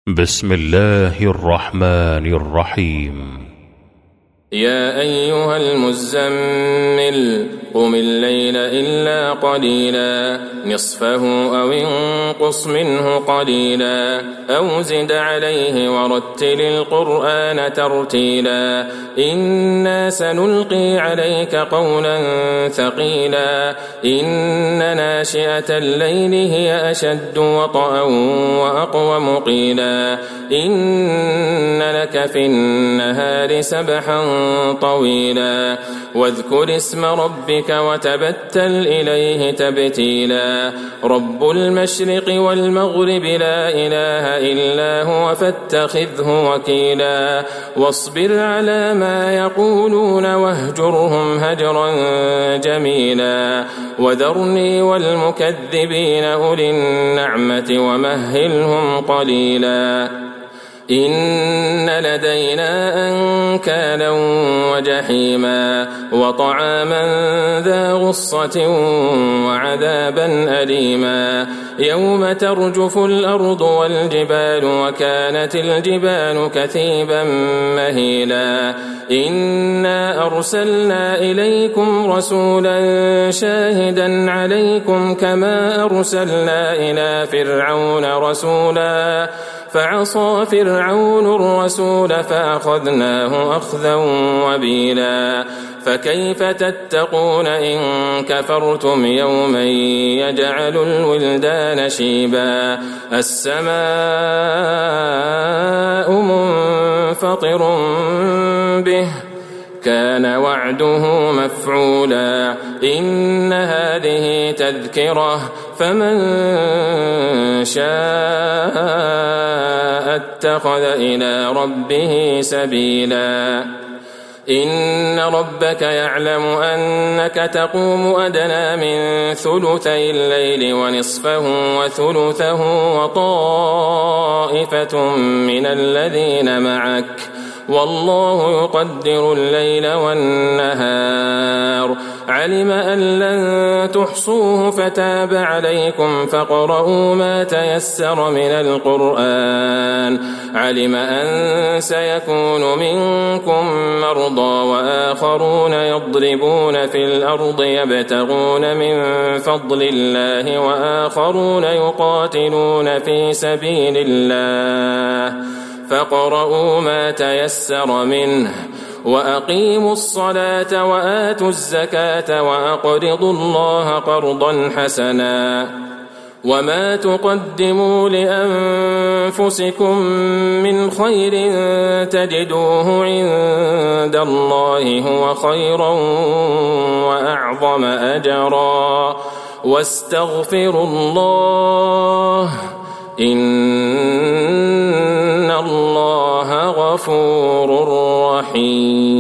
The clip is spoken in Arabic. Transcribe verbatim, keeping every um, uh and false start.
بسم الله الرحمن الرحيم. يا أيها المزمل قم الليل إلا قليلا نصفه أو انقص منه قليلا أو زد عليه ورتل القرآن ترتيلا إنا سنلقي عليك قولا ثقيلا إن ناشئة الليل هي أشد وطئا وأقوم قيلا إن لك في النهار سبحا طويلا واذكر اسم ربك وتبتل إليه تبتيلا رب المشرق والمغرب لا إله إلا هو فاتخذه وكيلا واصبر على ما يقولون واهجرهم هجرا جميلا وذرني والمكذبين أولي النعمة ومهلهم قليلا إن لدينا أنكالا وجحيما وطعاما ذا غصة وعذابا أليما يوم ترجف الأرض والجبال وكانت الجبال كثيبا مهيلا إنا أرسلنا إليكم رسولا شاهدا عليكم كما أرسلنا إلى فرعون رسولا فعصى فرعون الرسول فأخذناه أخذا وبيلا فكيف تتقون إن كفرتم يوما يجعل الولدان شيبا السماء منفطر به كان وعده مفعولا إن هذه تذكرة فمن شاء اتخذ إلى ربه سبيلا إن ربك يعلم أنك تقوم أدنى من ثلثي الليل ونصفه وثلثه وطائفة من الذين معك والله يقدر الليل والنهار علم أن لن تحصوه فتاب عليكم فاقرؤوا ما تيسر من القرآن علم أن سيكون منكم مرضى وآخرون يضربون في الأرض يبتغون من فضل الله وآخرون يقاتلون في سبيل الله فاقرؤوا ما تيسر منه وأقيموا الصلاة وآتوا الزكاة وأقرضوا الله قرضا حسنا وما تقدموا لأنفسكم من خير تجدوه عند الله هو خيرا وأعظم أجرا واستغفروا الله إن الله غفور رحيم.